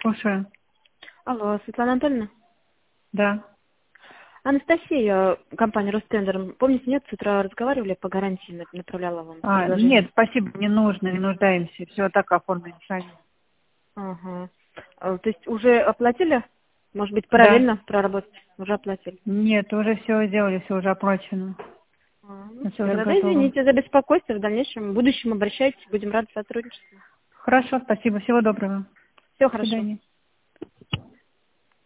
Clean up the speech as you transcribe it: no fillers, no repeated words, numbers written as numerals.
Слушаю. Алло, Светлана Анатольевна? Да. Анастасия, компания Ростендер. Помните, нет, с утра разговаривали по гарантии, направляла вам предложение. Нет, спасибо, не нужно, не нуждаемся. Все так оформлено сами. Ага. То есть уже оплатили? Может быть, Да. параллельно проработать? Уже оплатили. Нет, уже все сделали, все уже оплачено. Ну Все все, уже тогда готово. извините за беспокойство. В дальнейшем, в будущем обращайтесь, будем рады сотрудничеству. Хорошо, спасибо. Всего доброго. Всего До хорошего. свидания.